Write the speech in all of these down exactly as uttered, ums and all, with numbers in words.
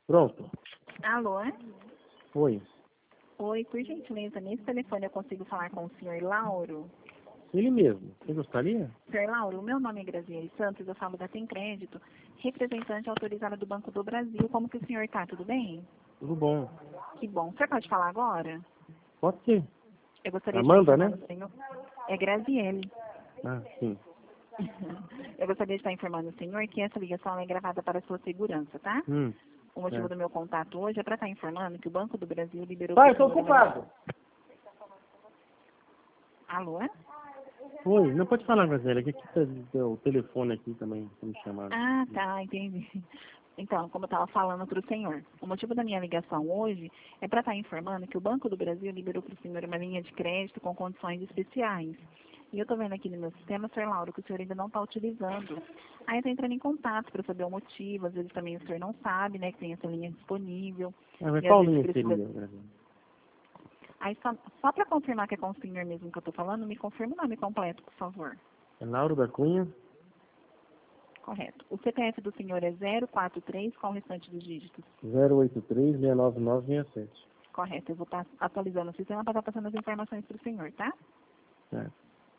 Pronto. Alô? Oi. Oi, por gentileza, nesse telefone eu consigo falar com o senhor Lauro? Ele mesmo. Você gostaria? senhor Lauro, o meu nome é Graziele Santos, eu falo da Tem Crédito, representante autorizada do Banco do Brasil. Como que o senhor está? Tudo bem? Tudo bom. Que bom. O senhor pode falar agora? Pode ser. Eu gostaria Amanda, de estar né? informando o senhor. É Graziele. Ah, sim. Eu gostaria de estar informando o senhor que essa ligação é gravada para a sua segurança, tá? Hum. O motivo É. do meu contato hoje é para estar informando que o Banco do Brasil liberou... Pai, pro estou senhor ocupado. uma- Alô? Oi, não pode falar, Graziele, que aqui tá o telefone aqui também, tá me chamando. Ah, tá, entendi. Então, como eu estava falando para o senhor, o motivo da minha ligação hoje é para estar informando que o Banco do Brasil liberou para o senhor uma linha de crédito com condições especiais. E eu estou vendo aqui no meu sistema, senhor Lauro, que o senhor ainda não está utilizando. Aí eu estou entrando em contato para saber o motivo, às vezes também o senhor não sabe, né, que tem essa linha disponível. Ah, mas E às qual vezes linha precisa... seria, Graziele? Aí só, só para confirmar que é com o senhor mesmo que eu estou falando, me confirma o nome completo, por favor. É Lauro da Cunha, Correto. O C P F do senhor é zero quatro três, qual o restante dos dígitos? zero oito três, seis nove nove, seis sete. Correto. Eu vou estar atualizando o sistema para estar passando as informações para o senhor, tá? Certo.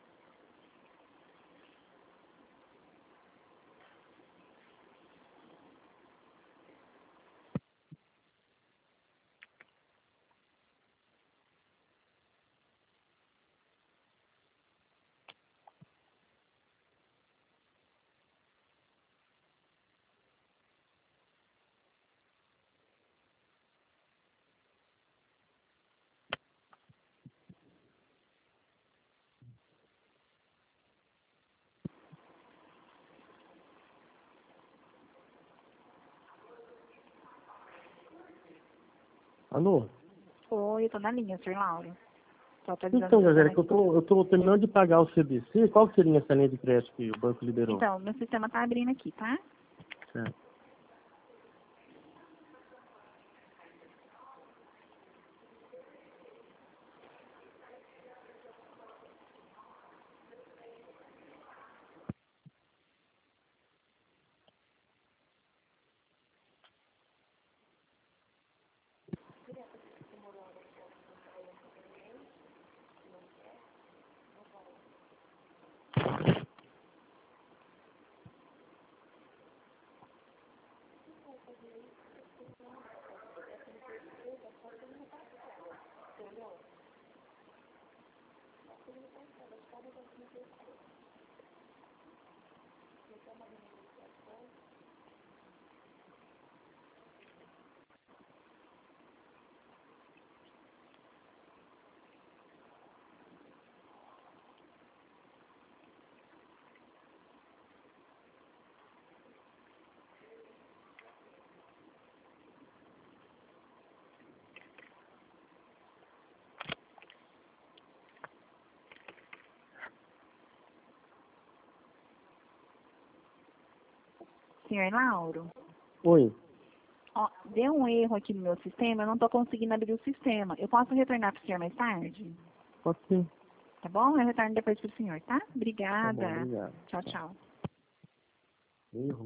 Alô? Oi, eu estou na linha, senhor Lauro. Estou atualizando o Então, Graziele, sistema que eu aqui. tô, eu tô terminando de pagar o C D C, qual que seria essa linha de crédito que o banco liberou? Então, meu sistema está abrindo aqui, tá? Certo. Senhor Lauro, Oi. ó, deu um erro aqui no meu sistema, eu não estou conseguindo abrir o sistema. Eu posso retornar para o senhor mais tarde? Pode ser. Tá bom? Eu retorno depois para o senhor, tá? Tá bom, Obrigada. obrigado. Tchau, tchau. Erro.